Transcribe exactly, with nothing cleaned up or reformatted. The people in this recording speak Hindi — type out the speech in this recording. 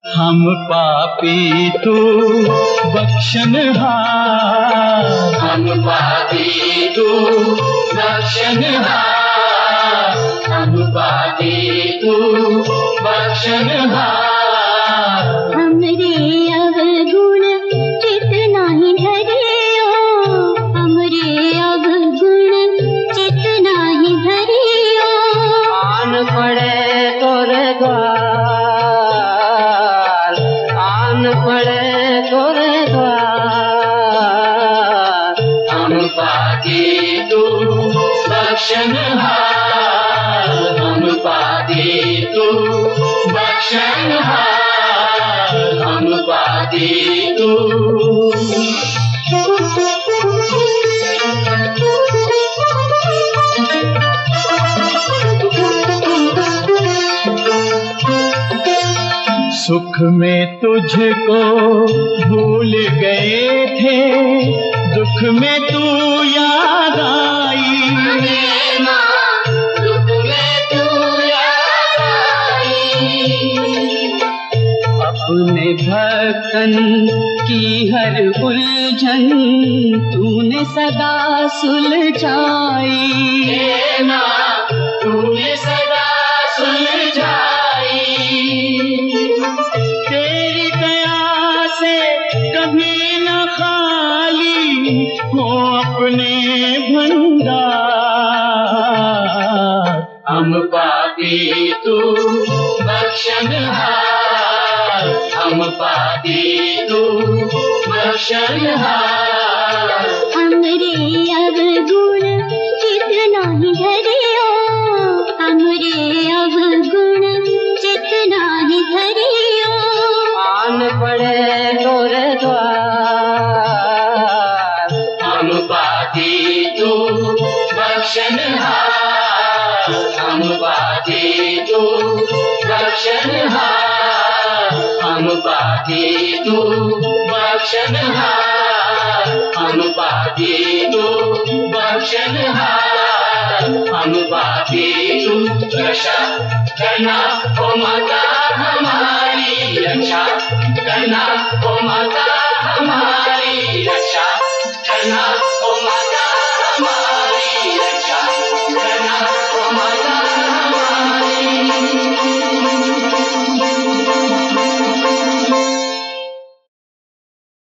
हम पापी तू बख्शनहार, हम पापी तू बख्शनहार, हम पापी तू बख्शनहार। हमरे अवगुण जितना ही धरियो, हमरे अवगुण जितना ही धरियो। आन पड़े तोरे द्वार, आन पड़े तोरे द्वार। हम पापी तू बख्शनहार, हम पापी तू बख्शनहार, हम पापी तू। सुख में तुझको भूल गए थे, दुख में तू याद आई। दुख में तू याद आई। अपने भक्तन की हर उलझन तूने सदा सुलझाई। तूने सदा सुलझाई। तेरी दया से कभी न खाली हो अपने भंडार। हम पापी तू बख्शनहार, हम पापी तू बख्शनहार। हमरे अवगुण जितना ही धरियो, हमरे अवगुण जितना ही धरियो। आन पड़े तोरे द्वार, हम पापी तू बख्शनहार, हम पापी तू बख्शनहार, हम पापी तू बख्शनहार, हम पापी तू बख्शनहार, हम पापी तू। रक्षा करना ओ माता हमारी, रक्षा करना ओ माता हमारी, रक्षा करना।